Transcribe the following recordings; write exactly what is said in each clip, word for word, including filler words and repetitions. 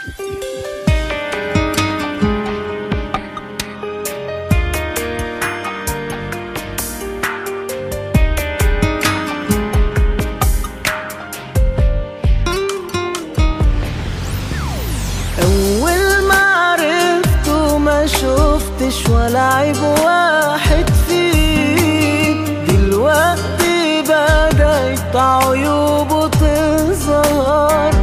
شفتش ولا عيب واحد فيه، دلوقتي بدأت عيوبه تظهر.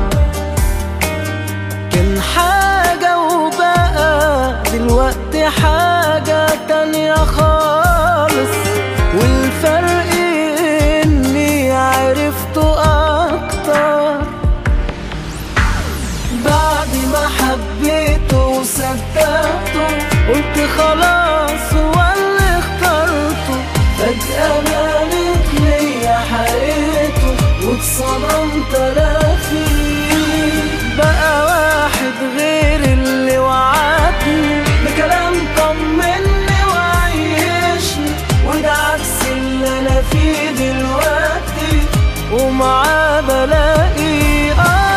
كان حاجة وبقى دلوقتي حاجة تانية خالص، والفرق اني عرفته اكتر بعد ما حبيته وصدقته. قلت خلاص هو اللي اخترته، فجأة بانت ليا حقيقته واتصدمت انا فيه. بقى واحد غير اللي وعدني بكلام طمني وعيشني، وده عكس اللي انا فيه دلوقتي ومعاه بلاقي آه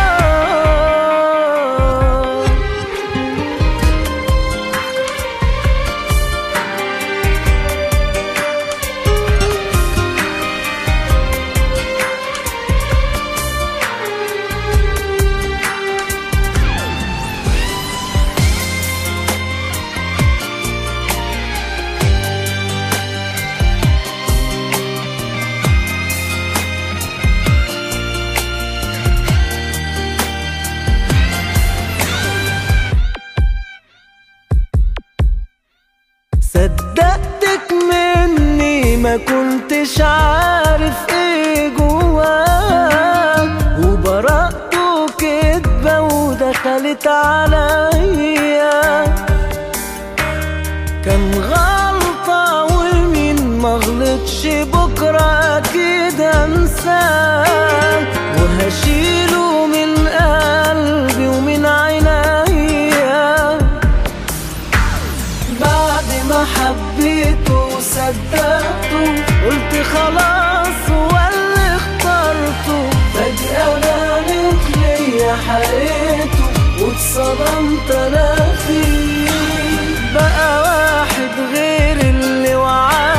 صدقتك مني ما كنتش عارف ايه جواك، وبرأته كدبة ودخلت عليا. كان غلطة ومين مغلطش بكرة أكيد أنساه، وهشيله من قلبي ومن عينيا. بعد ما حبيته وصدقته قلت خلاص هو اللي اخترته، فجأة بانت ليا حقيقته واتصدمت انا فيه. بقى واحد غير اللي وعدني